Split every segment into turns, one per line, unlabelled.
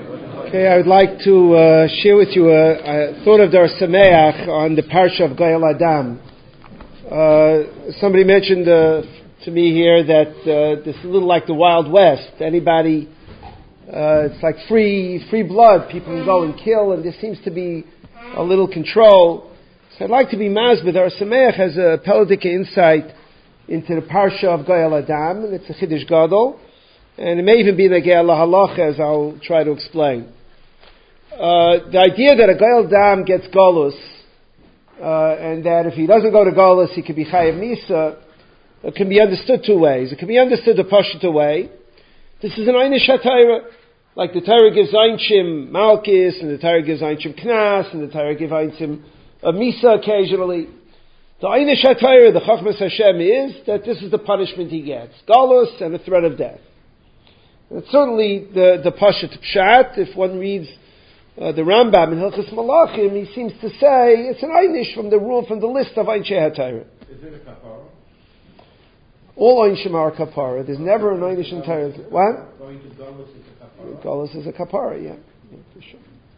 Okay, I would like to share with you a thought of Dar Sameach on the Parsha of Goyal Adam. Somebody mentioned to me here that this is a little like the Wild West. Anybody, it's like free blood. People can go and kill, and there seems to be a little control. So I'd like to be mazbid. Dar Sameach has a Pelodika insight into the Parsha of Goyal Adam, and it's a Chiddush Gadol. And it may even be Negei Halacha, as I'll try to explain. The idea that a Goyal Adam gets Golus, and that if he doesn't go to Golus, he could be Chayav Misa, it can be understood two ways. It can be understood the Pashut way. This is an Einish HaTorah. Like the Torah gives Einshim Malkis, and the Torah gives Einshim Knas, and the Torah gives Einshim Misa occasionally. The Einish HaTorah, the Chachmas Hashem, is that this is the punishment he gets. Golus and a threat of death. It's certainly the Pashut Pshat. If one reads the Rambam in Hilchos Malachim, he seems to say it's an Einish from the rule, from the list of Einshei HaTorah.
Is it a kapara?
All Einshim are kapara. There's never an Einish in Torah. What?
Going to Golus is a kapara?
Golus is a kapara, yeah, for sure.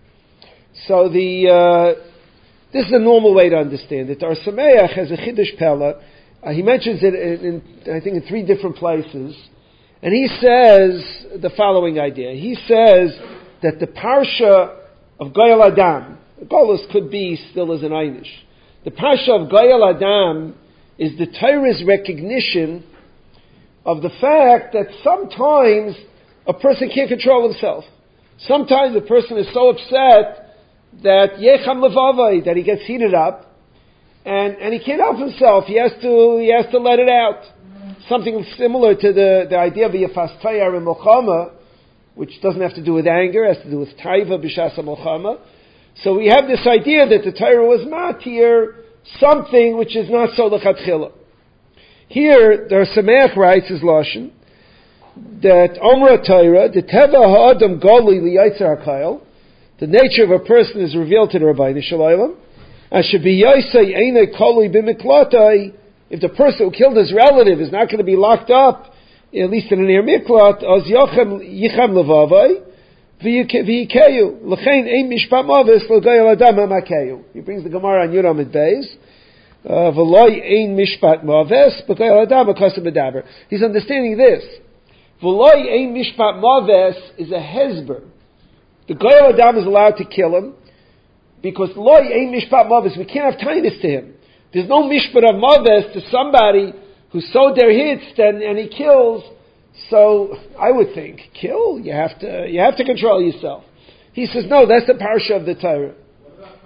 So this is a normal way to understand it. Dar Sameach has a Chiddush Pella. He mentions it I think in three different places. And he says the following idea. He says that the Parsha of Goyal Adam, Golus could be still as an Einish. The Parsha of Goyal Adam is the Torah's recognition of the fact that sometimes a person can't control himself. Sometimes a person is so upset that Yecham Levavai, that he gets heated up, and he can't help himself. He has to let it out. Something similar to the idea of Yafas Tayar and Milchama, which doesn't have to do with anger, has to do with Taiva B'Shas HaMilchama. So we have this idea that the Torah was matir something which is not so lechatchila. Here, Dar Sameach writes his lashon that Omra Torah, the Teva Ha'adam Goli Liyaitzer HaKayil, the nature of a person is revealed to the Rabbeinu Shalom, and should be Yaisei Einei Koli B'Miklatai. If the person who killed his relative is not going to be locked up, at least in an Ir Miklat, as Yicham Levavai, V'yikeyu, L'chein Ein Mishpat Mavis, L'gayal Adam HaMakeyu. He brings the Gemara on Yuram Beis, V'loi Ein Mishpat Mavis, L'gayal Adam HaKasim Medaber. He's understanding this. V'loi Ein Mishpat Mavis is a hezber. The Gayal Adam is allowed to kill him, because Loi Ein Mishpat Mavis, we can't have kindness to him. There's no mishpat of maves to somebody who sowed their hits and he kills. So I would think, kill. You have to control yourself. He says, no, that's the parsha of the Torah.
What about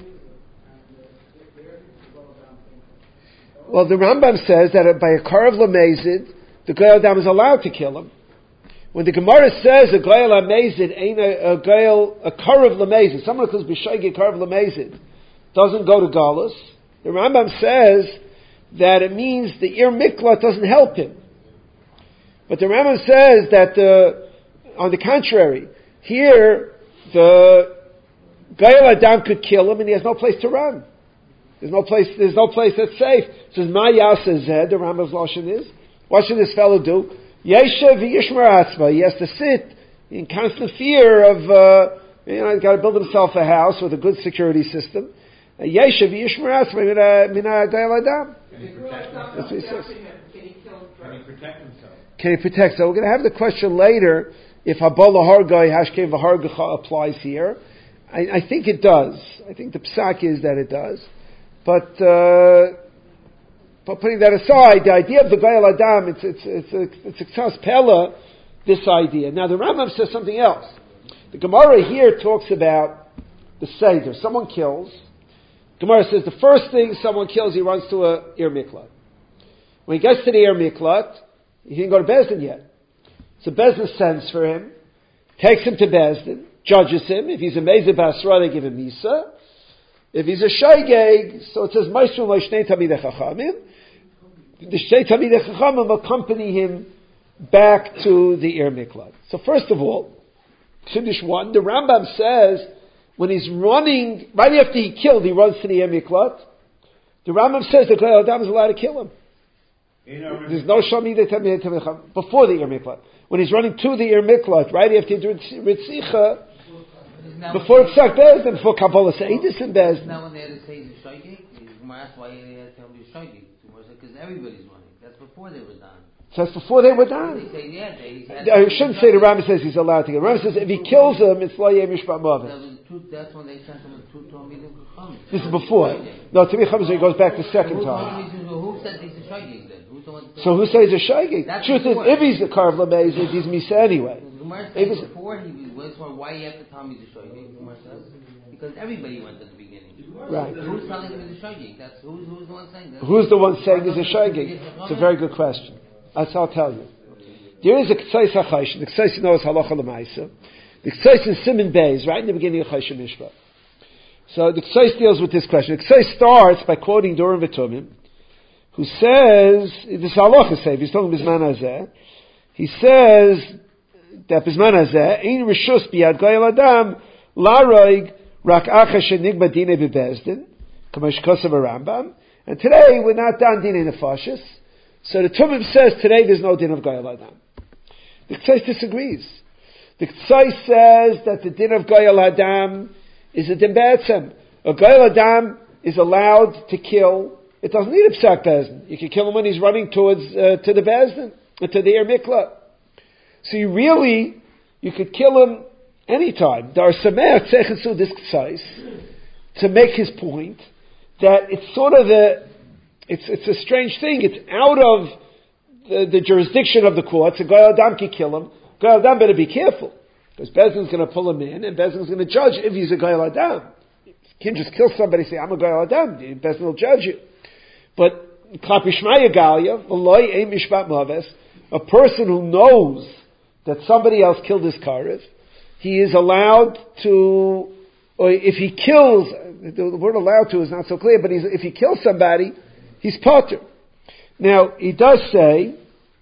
Well, the Rambam says that by a karav lamezid, the Goyal Adam is allowed to kill him. When the Gemara says a Goyal lamezid ain't a karav lamezid, someone who calls b'shayge karav lamezid doesn't go to Galus. The Rambam says that it means the Ir Miklat doesn't help him. But the Rambam says that on the contrary, here the Goyal Adam could kill him and he has no place to run. There's no place that's safe. It says, Ma Yaseh Zed, the Rambam's lashon is, what should this fellow do? Yeshev v'yishmar atzma. He has to sit in constant fear of, he's got to build himself a house with a good security system. Yeshev v'yishmar atzma mina Goyal Adam. That's what he says.
Can he protect himself?
Can he protect? So we're going to have the question later if Habala Hargai Hashkev V'Hargacha applies here. I think it does. I think the psak is that it does. But putting that aside, the idea of the Goyal Adam, it's a ksas pella, this idea. Now the Rambam says something else. The Gemara here talks about the Seder. Someone kills. Gemara says the first thing someone kills, he runs to a Ir Miklat. When he gets to the Ir Miklat, he didn't go to Bezdin yet. So Bezdin sends for him, takes him to Bezdin, judges him. If he's a Mezeh Basra, they give him Misa. If he's a Shaygeg, so it says, Maestro Shnei Tamidei Chachamim. The Shnei Tamidei Chachamim accompany him back to the Ir Miklat. So first of all, Chiddush 1, the Rambam says, when he's running, right after he killed, he runs to the Ir Miklat. The Rambam says the Goyal Adam is allowed to kill him. There's no Shamidei Tamidei Chachamim before the Ir Miklat. When he's running to the Ir Miklat, right after he did Ritzicha, before Psak Bezdin, before Kabbalah Seidis and Bezdin.
Now when they had to say the Shaygig, that's why they had to tell me the Shaygig. Because everybody's running. That's before they were done.
So that's before they were done.
They say,
I shouldn't say the Rambam says he's allowed to get. The Rambam says if he kills him, it's Lo Yeh Mishpat Maveh.
That's when they sent him to Talmidim Chacham.
This is before. No, Talmid Chacham he goes back the second time.
Who said he's a Shaygig then?
So who says he's a Shaygig? Truth is, if he's a Karv Lamezid, he's Misa anyway.
Before he was for why you have to tell me the Shaygig? Because everybody went at the beginning.
Right.
Who's telling him he's a Shaygig? That's who's the one saying that?
Who's the one saying he's a Shaygig? It's a very good question. I'll tell you. There is a K'tzais HaChaysh. The K'tzais knows Halacha L'Maisa. The K'tzais in Siman Beis, right in the beginning of Chaysh Mishpat. So the K'tzais deals with this question. The K'tzais starts by quoting Dorim V'Tumim, who says, this is Halacha Seif, he's talking Bizman Hazeh. He says that Bizman Hazeh, Ein Rishus B'Yad Goyal Adam, L'Aroig Rak Acha Shenigma Dinei B'Bezdin, K'mash Kosav Rambam. And today we're not done Dinei Nefashis. So the Tumim says today there's no din of Goyal Adam. The K'tzais disagrees. The K'tzais says that the din of Goyal Adam is a din B'etzem. A Goyal Adam is allowed to kill. It doesn't need a Psak Bezdin. You can kill him when he's running towards to the Bezdin, to the Ir Mikla. So you could kill him anytime. Dar Sameach Tzechetzu this K'tzais to make his point that it's sort of it's a strange thing. It's out of the jurisdiction of the courts. A Goyal Adam can kill him. Goyal Adam better be careful, because Bezdin's going to pull him in, and Bezdin's going to judge if he's a Goyal Adam. You can't just kill somebody and say, I'm a Goyal Adam. Bezdin will judge you. But Klapi Shmaya Galia, V'loi Ein Mishpat Maves, a person who knows that somebody else killed his Karev, he is allowed to, or if he kills, the word allowed to is not so clear, but if he kills somebody, he's potter. Now, he does say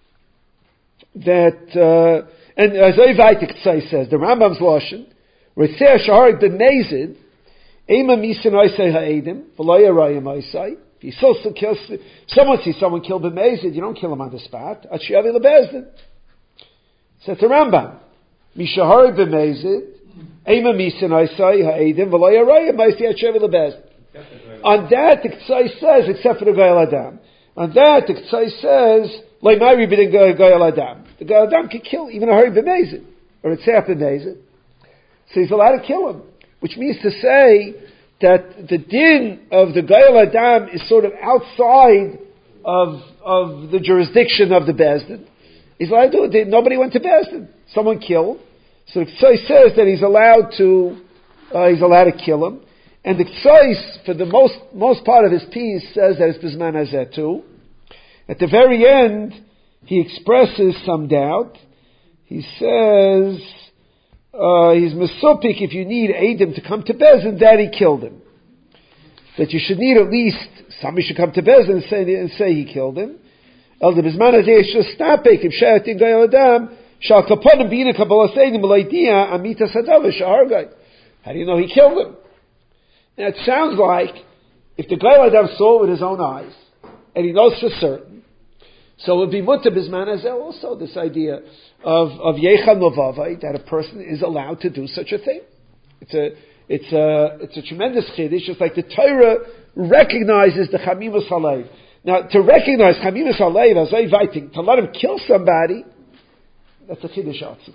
that, and as Oivaitik Tzai says, the Rambam's Lashon, Ritzeh Shaharik B'Mezid, Ema Misan Oisei Ha'edim, V'lo Yarayim Oisei. If he still kills, someone sees someone killed B'Mezid, you don't kill him on the spot. Achiyavi Lebezdin. Says the Rambam, Mishaharik B'Mezid, Ema Misan Oisei Ha'edim, V'lo Yarayim Oisei Achiyavi Lebezdin. On that, the K'tzai says, except for the Goyal Adam. On that, the K'tzai says, Leimari b'din Goyal Adam. The Goyal Adam can kill even a Hari B'Mezid, or a Tzeh B'Mezid. So he's allowed to kill him. Which means to say that the din of the Goyal Adam is sort of outside of the jurisdiction of the Bezdin. He's allowed to do it. Nobody went to Bezdin. Someone killed. So the K'tzai says that he's allowed to kill him. And the K'tzais, for the most part of his piece, says that it's Bizman Hazeh too. At the very end, he expresses some doubt. He says, he's Mesopik if you need Eidim to come to Bezdin, that he killed him. That you should need at least, somebody should come to Bezdin and say he killed him. El de Bizman Hazeh Shostapik, if Shayatin Goyal Adam, Shal Kaponim B'ina Kabbalah Seidim L'Idiyah Amita Sadav Shahargai. How do you know he killed him? Now it sounds like if the Goyal Adam saw it with his own eyes, and he knows for certain, so it would be mutter Bizman Hazeh also, this idea of Yechal Novavai, that a person is allowed to do such a thing. It's a tremendous chiddush, just like the Torah recognizes the Chamimus Halev. Now, to recognize Chamimus Halev as Eiviting, to let him kill somebody, that's a chiddush also.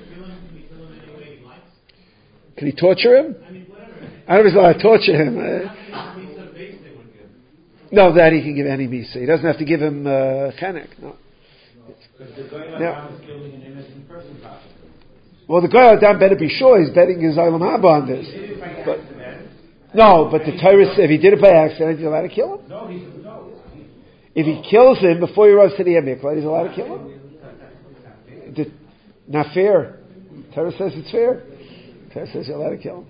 Can he torture him? I don't know if he's allowed to torture him. No, that he can give any misa. He doesn't have to give him chenek. No. Well, the Goyal Adam better be sure he's betting his Olam Haba on this. But the Torah says if he did it by accident, he's allowed to kill him? No. If he kills him before he runs to the Mikla, he's allowed to kill him? Not fair. Torah says it's fair. Torah says you're allowed to kill him.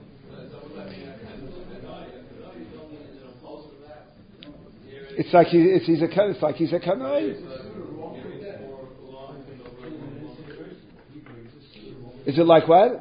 It's like he's a kanai. Is it like what?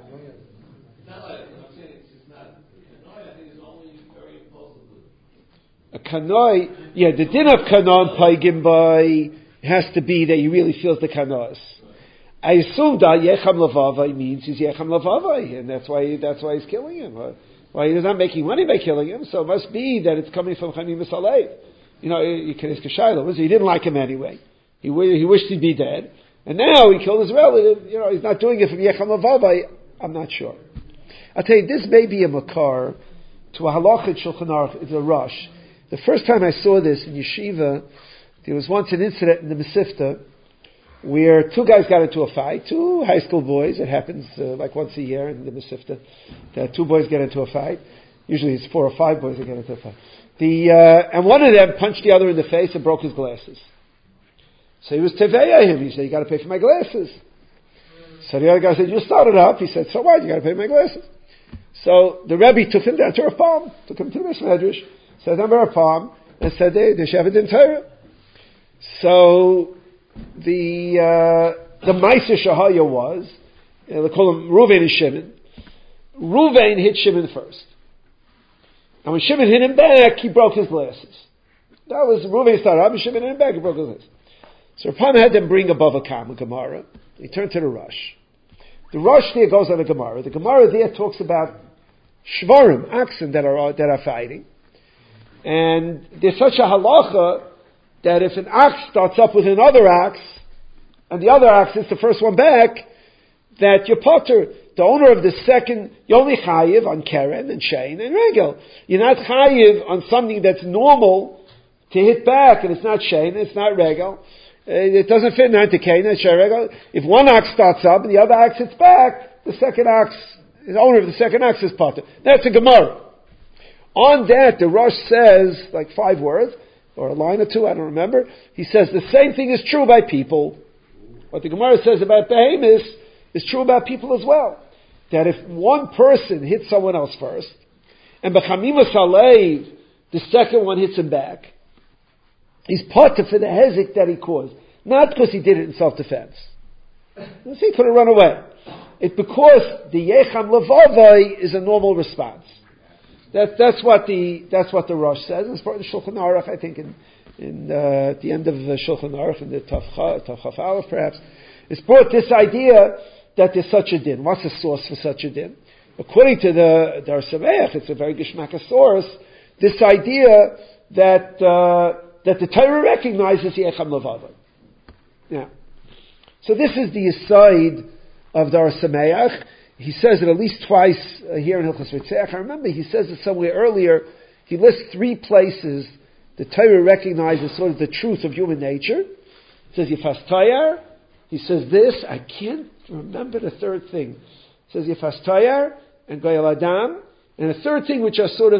A kanoi, the din of kanon paigim by has to be that he really feels the kanos. I assume that Yecham Levavai means he's Yecham Levavai, and that's why he's killing him. Why he's not making money by killing him, so it must be that it's coming from Chanimus Alev. You can ask a Shaila. He didn't like him anyway. He wished he'd be dead, and now he killed his relative. He's not doing it from Yecham Levavai. I'm not sure. I'll tell you, this may be a makar to a halachah Shulchan Aruch. It's a rush. The first time I saw this in yeshiva, there was once an incident in the Mesivta where two guys got into a fight, two high school boys. It happens like once a year in the Mesivta that two boys get into a fight. Usually it's 4 or 5 boys that get into a fight. And one of them punched the other in the face and broke his glasses. So he was teveya him. He said, "You got to pay for my glasses." So the other guy said, "You started up." He said, "So what? You got to pay my glasses." So the Rebbe took him down to Rav Palm, took him to the Medrash, said down to Rav Palm, and said, "They should have a din Torah." So the Ma'aser Shahaya was, they call him Ruvain and Shimon. Ruvain hit Shimon first, and when Shimon hit him back, he broke his glasses. That was Ruvain started up, and Shimon hit him back, he broke his glasses. So Rav Palm had them bring above a Gemara. He turned to the Rush. The Rush there goes on a Gemara. The Gemara there talks about shvarim, oxen that are fighting. And there's such a halacha that if an ox starts up with another ox, and the other ox is the first one back, that you're potter. The owner of the second, you're only chayiv on keren and shein and regel. You're not chayiv on something that's normal to hit back, and it's not shein, it's not regel. It doesn't fit in Antikain, it's regel. If one ox starts up and the other ox hits back, the second ox, the owner of the second ox is potter. That's a Gemara. On that, the Rosh says, like 5 words, or a line or 2, I don't remember. He says the same thing is true by people. What the Gemara says about behemoths is true about people as well. That if one person hits someone else first, and b'chamimus alev, the second one hits him back, he's potter for the hezek that he caused. Not because he did it in self-defense. He could have run away. It's because the Yecham Levavai is a normal response. That's what the Rosh says. It's part of the Shulchan Aruch, I think, at the end of the Shulchan Aruch, in the Tavchaf Aleph, perhaps. It's brought this idea that there's such a din. What's the source for such a din? According to the Dar Sameach, it's a very geshmaka source. This idea that the Torah recognizes Yecham Levavai. Now, so this is the aside of Dar Sameach. He says it at least twice here in Hilchos Ritzeach. I remember he says it somewhere earlier. He lists 3 places the Torah recognizes sort of the truth of human nature. He says Yefas Tayar. He says this. I can't remember the third thing. He says Yefas Tayar and Goyal Adam. And a third thing which are sort of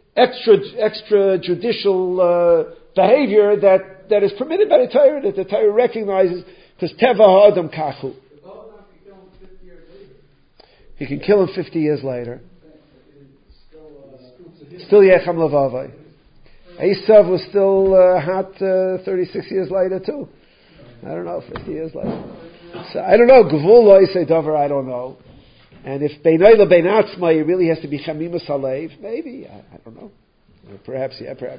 extrajudicial behavior that is permitted by the Torah, that the Torah recognizes, because Teva Ha'adam Kachu. He can kill him 50 years later. Still Yecham Levavai. Esav was still hot 36 years later too. I don't know, 50 years later. So I don't know. Gvul lo yisei davar, I don't know. And if Beinay lebein atzma, it really has to be Chamimus Alev. Maybe, I don't know. Perhaps, yeah, perhaps.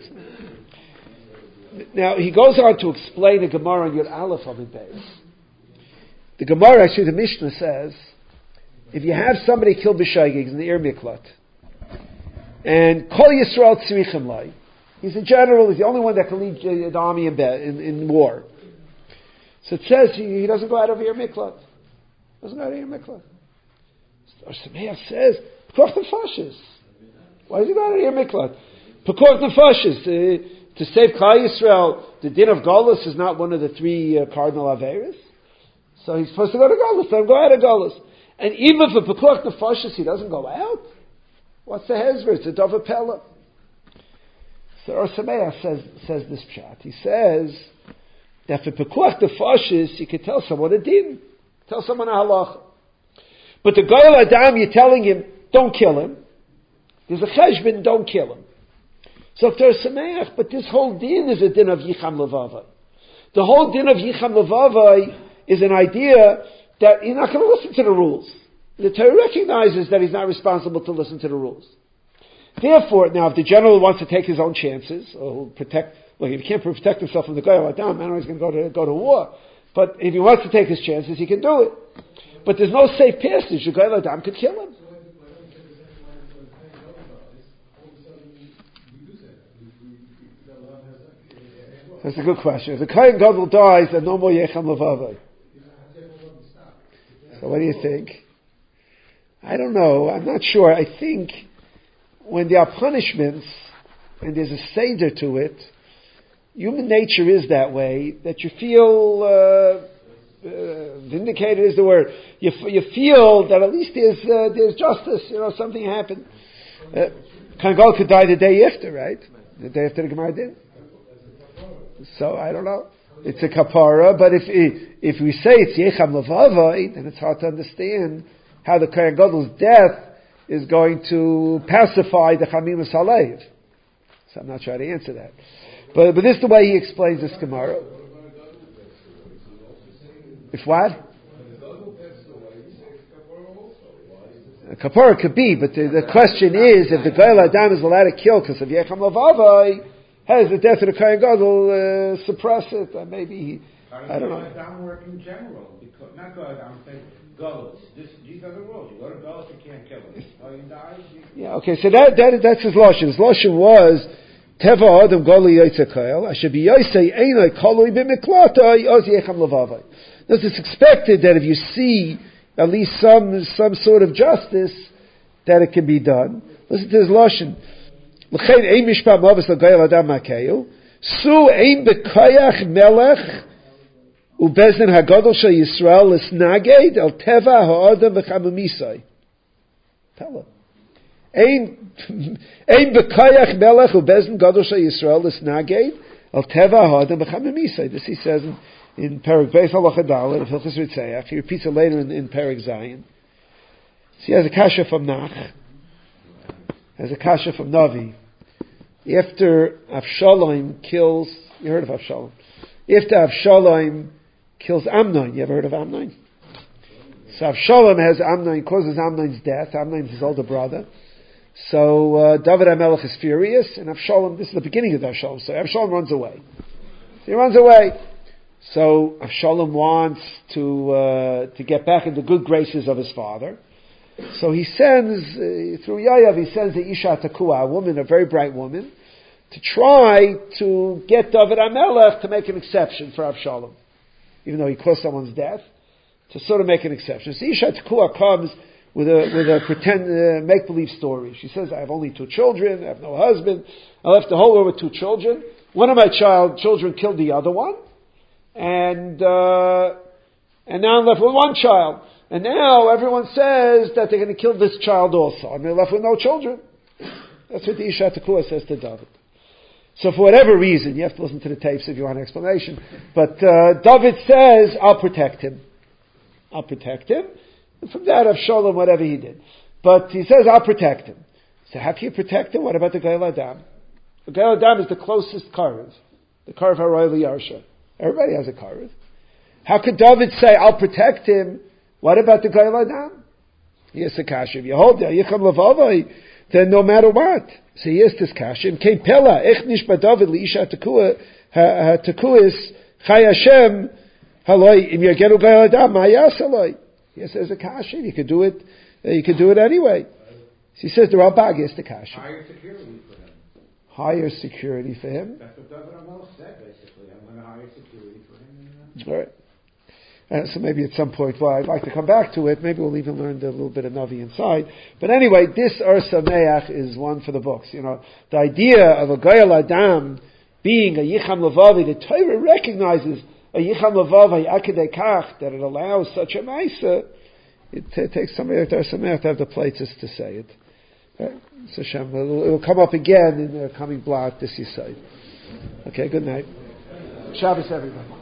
Now he goes on to explain the Gemara on Yud Aleph on the base. The Gemara, actually, the Mishnah says, if you have somebody killed b'shaygig in the Ir Miklat, and Kol Yisrael tzrichim lai, he's a general, he's the only one that can lead the army in war. So it says he doesn't go out of Ir Miklat. Doesn't go out of Ir Miklat. Or Sameach says, Pekuach Nefashis. Why does he go out of Ir Miklat? Pekuach Nefashis. To save Klal Yisrael, the din of Golus is not one of the 3 cardinal Averis. So he's supposed to go to Golus. Let him go out of Golus. And even for Pekuach Nefashis, he doesn't go out. What's the hezbollah? It's a Dover Pella. So Or Sameach says this pshat. He says that for Pekuach Nefashis, you could tell someone a din. Tell someone a halacha. But the Goyal Adam, you're telling him, don't kill him. There's a cheshbon, don't kill him. So if there's Sameach, but this whole din is a din of Yicham Levavai. The whole din of Yicham Levavai is an idea that you're not going to listen to the rules. The Torah recognizes that he's not responsible to listen to the rules. Therefore, now if the general wants to take his own chances, or if he can't protect himself from the Goyal Adam, I don't know he's going to go to war. But if he wants to take his chances, he can do it. But there's no safe passage. The Goyal Adam could kill him. That's a good question. If the Kohen Gadol dies, then no more Yecham Levavai. So what do you think? I don't know. I'm not sure. I think when there are punishments and there's a seder to it, human nature is that way, that you feel vindicated is the word. You feel that at least there's justice. Something happened. Kohen Gadol could die the day after, right? The day after the Gemara did. So I don't know. It's a kapara, but if we say it's Yecham Levavai, then it's hard to understand how the Kohen Gadol's death is going to pacify the Chamimus Halev. So I'm not trying to answer that. But this is the way he explains this Gemara. If what? A kapara could be, but the question is, if the Goyal Adam is allowed to kill because of Yecham Levavai, how does the death of the Kohen Gadol suppress it? Maybe I don't know.
Adam work in general, because not Goyal Adam, say Golos. These are the rules. You go to Golos, you can't kill him. Oh, you die.
Yeah. Okay. So that's his lashon. His lashon was Teva Adam Goli Yotze Koyel. Asher b'Yosei Einay Koloi b'Miklatai Oz Yecham Levavai. Thus, it's expected that if you see at least some sort of justice, that it can be done. Listen to his lashon. L'chein ein mishpat mavis l'goyel adam makeu. Su ein bekoyach melech ubezdin hagadol shel Yisrael l'snaged el teva ha'adam v'chamumisai. Tell him. Ein bekoyach melech ubezdin gadol shel Yisrael l'snaged el teva ha'adam v'chamumisai. This he says in Perek Beis Halacha Daled of Hilchos Ritzeach. He repeats it later in Perek Zayin. So he has a kasha from Nach. Has a kasha from Navi. After Avshalom kills, you heard of Avshalom. After Avshalom kills Amnon, you ever heard of Amnon? So Avshalom causes Amnon's death. Amnon's his older brother. So David HaMelech is furious, and Avshalom, this is the beginning of Avshalom, so Avshalom runs away. So he runs away. So Avshalom wants to get back in the good graces of his father. So he sends, through Yayav, he sends the Isha Takua, a woman, a very bright woman, to try to get David HaMelech to make an exception for Avshalom. Even though he caused someone's death, to sort of make an exception. So Isha Takua comes with a pretend, make-believe story. She says, I have only 2 children, I have no husband, I left the whole world with 2 children. One of my children killed the other one, and now I'm left with 1 child. And now everyone says that they're going to kill this child also. And they're left with no children. That's what the Isha Takua says to David. So for whatever reason, you have to listen to the tapes if you want an explanation. But David says, I'll protect him. I'll protect him. And from that, Avshalom, whatever he did. But he says, I'll protect him. So how can you protect him? What about the Goyal Adam? The Goyal Adam is the closest Karev. The Karev HaRoy L'Yarsha. Everybody has a Karev. How could David say, I'll protect him? What about the Goyal Adam? Yes, the kasha. If you hold there, Yecham Levavai, then no matter what. So yes, this kasha. In Kein Pella, Ech Nishba David L'Isha Takuis, Chai Hashem, Haloi, Im Yagenu Goyal Adam, Ma'ayas Haloi. Yes, there's a kasha. You could do it anyway. So he says, the Rambag is the kasha.
Higher security for him.
Higher security for him.
That's what David HaMelech said, basically. I'm going to hire security for him.
All right. So maybe at some point, well, I'd like to come back to it. Maybe we'll even learn a little bit of Navi inside. But anyway, this Or Sameach is one for the books. The idea of a Goyal Adam being a Yicham Levavi, the Torah recognizes a Yicham Levavi Akadei Kach, that it allows such a Maisa. It takes somebody like Or Sameach to have the places to say it. So Hashem, it will come up again in the coming block this Yisai. Okay, good night. Shabbos, everybody.